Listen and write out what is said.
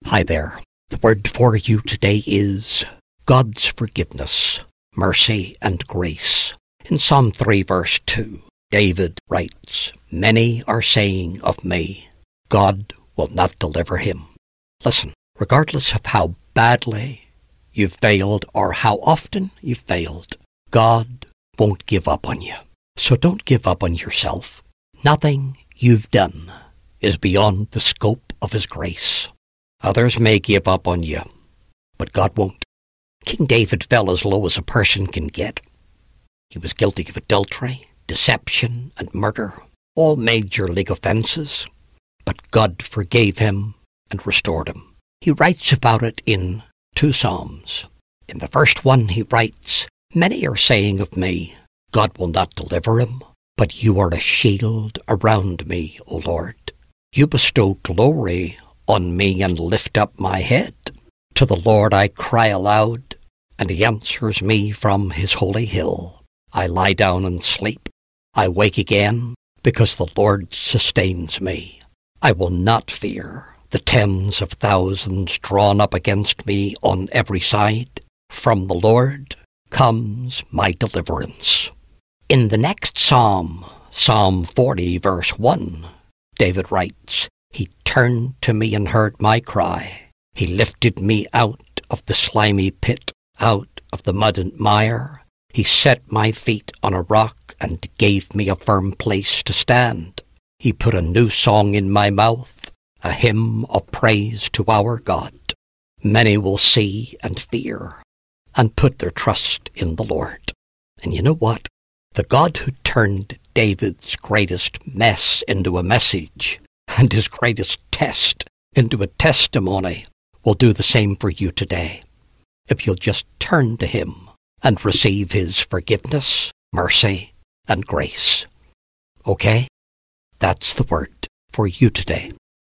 Hi there. The word for you today is God's forgiveness, mercy and grace. In Psalm 3 verse 2, David writes, "Many are saying of me, God will not deliver him." Listen, regardless of how badly you've failed or how often you've failed, God won't give up on you. So don't give up on yourself. Nothing you've done is beyond the scope of His grace. Others may give up on you, but God won't. King David fell as low as a person can get. He was guilty of adultery, deception, and murder, all major league offenses, but God forgave him and restored him. He writes about it in 2 Psalms. In the first one he writes, "Many are saying of me, God will not deliver him, but you are a shield around me, O Lord. You bestow glory on me and lift up my head. To the Lord I cry aloud, and He answers me from His holy hill. I lie down and sleep. I wake again, because the Lord sustains me. I will not fear the tens of thousands drawn up against me on every side. From the Lord comes my deliverance." In the next psalm, Psalm 40 verse 1, David writes, "He turned to me and heard my cry. He lifted me out of the slimy pit, out of the mud and mire. He set my feet on a rock and gave me a firm place to stand. He put a new song in my mouth, a hymn of praise to our God. Many will see and fear and put their trust in the Lord." And you know what? The God who turned David's greatest mess into a message and his greatest test into a testimony will do the same for you today, if you'll just turn to Him and receive His forgiveness, mercy, and grace. Okay? That's the word for you today.